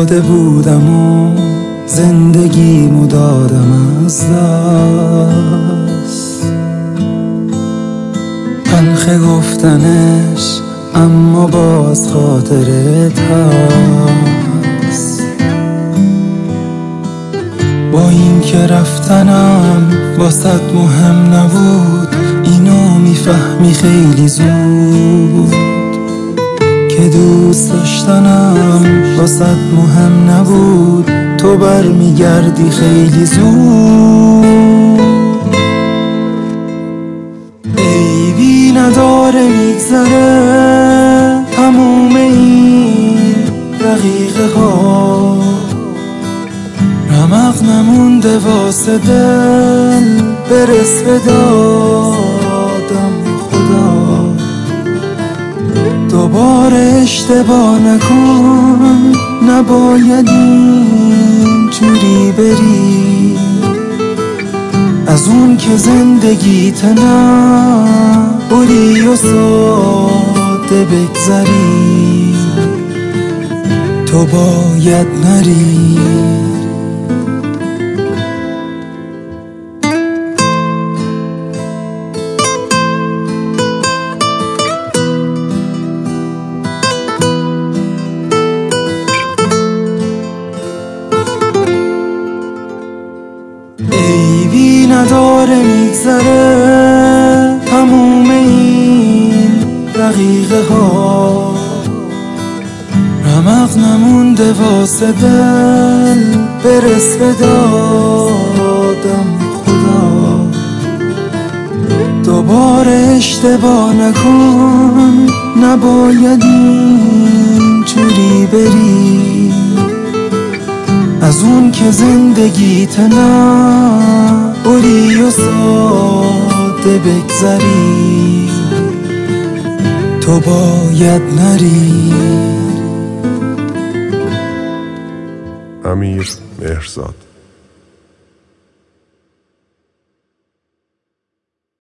داده بودم و زندگیمو دادم از دست. تلخ گفتنش اما باز خاطرت هست. با این که رفتنم واسط مهم نبود، اینو میفهمی خیلی زود که دوست داشتنم واسط مهم نبود. تو برمیگردی خیلی زود. عیبی نداره میگذره تموم این دقیقه ها، رمق نمونده واسه دل برس به دادم خدا. دوباره اشتباه نکن، نباید اینجوری بری از اون که زندگیت نبری و ساده بگذری. تو باید نری. عیبی نداره میگذره تموم این دقیقه ها، رمق نمونده واسه دل برس به دادم خدا. دوباره اشتباه نکن، نباید اینجوری بری از اون که زندگیت نبری و ساده بگذری. تو باید نری. امیر مهرزاد.